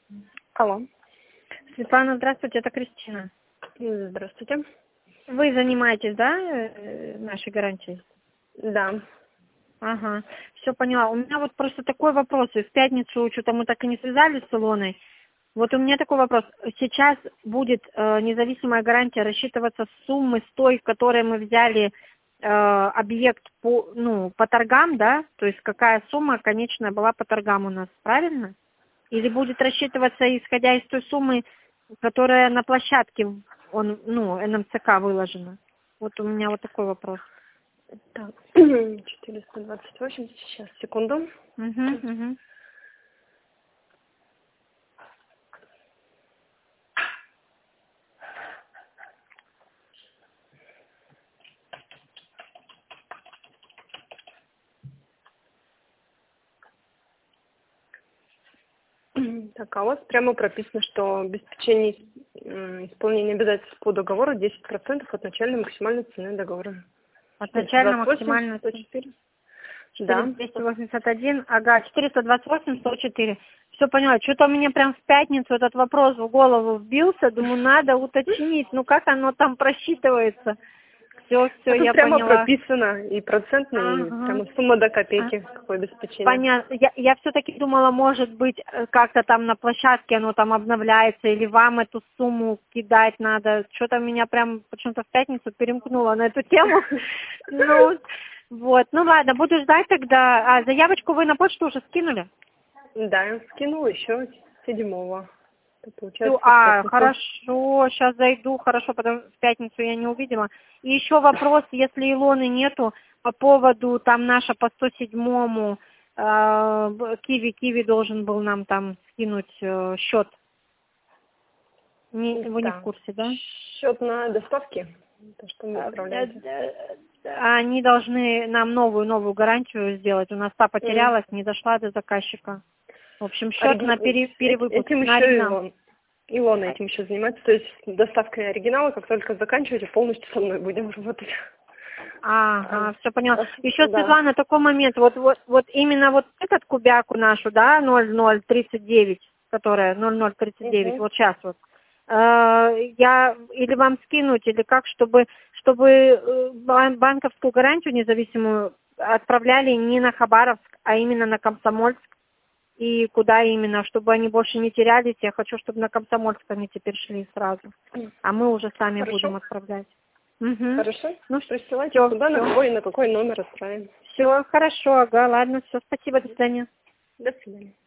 Алло. Светлана, здравствуйте, это Кристина. Здравствуйте. Вы занимаетесь, да, нашей гарантией? Да. Ага, все поняла. У меня вот просто такой вопрос. И в пятницу что-то мы так и не связались с Илоной. Вот у меня такой вопрос. Сейчас будет независимая гарантия рассчитываться с суммы с той, которой мы взяли объект по торгам, да? То есть какая сумма конечная была по торгам у нас, правильно? Или будет рассчитываться исходя из той суммы, которая на площадке НМЦК выложена? Вот у меня вот такой вопрос. Так, 428, сейчас, секунду. Угу. Так, а у вас прямо прописано, что обеспечение исполнения обязательств по договору 10% от начальной максимальной цены договора. От начальной максимальной 104. 481, ага, 428, 104. Все поняла. Что-то у меня прям в пятницу этот вопрос в голову вбился. Думаю, надо уточнить, как оно там просчитывается. Все, я прямо поняла. прописано и процентно, и прямо сумма до копейки, какое обеспечение. Понятно. Я все-таки думала, может быть, как-то там на площадке оно там обновляется, или вам эту сумму кидать надо. Что-то меня прям почему-то в пятницу перемкнуло на эту тему. Ну ладно, буду ждать тогда. А заявочку вы на почту уже скинули? Да, я скинула еще 7-го. Хорошо, сейчас зайду, хорошо, потому что в пятницу я не увидела. И еще вопрос, если Илоны нету, по поводу там наша по 107-му, Киви должен был нам там скинуть счет. Вы не в курсе, да? Счет на доставке, то, что мы отправляем. Они должны нам новую гарантию сделать. У нас та потерялась, не дошла до заказчика. В общем, счет на перевыпуск. Этим на еще Илона этим еще занимается. То есть доставкой оригинала, как только заканчиваете, полностью со мной будем работать. Ага, все поняла. Еще, Светлана, такой момент. Вот именно вот этот кубяку нашу, да, 0039, которая 0039, вот сейчас вот. Я или вам скинуть, или как, чтобы банковскую гарантию независимую отправляли не на Хабаровск, а именно на Комсомольск. И куда именно, чтобы они больше не терялись. Я хочу, чтобы на Комсомольск они теперь шли сразу. А мы уже сами будем отправлять. Хорошо. Присылайте всё, куда, на какой номер отправим. Все, хорошо, ага, ладно, все, спасибо, до свидания. До свидания.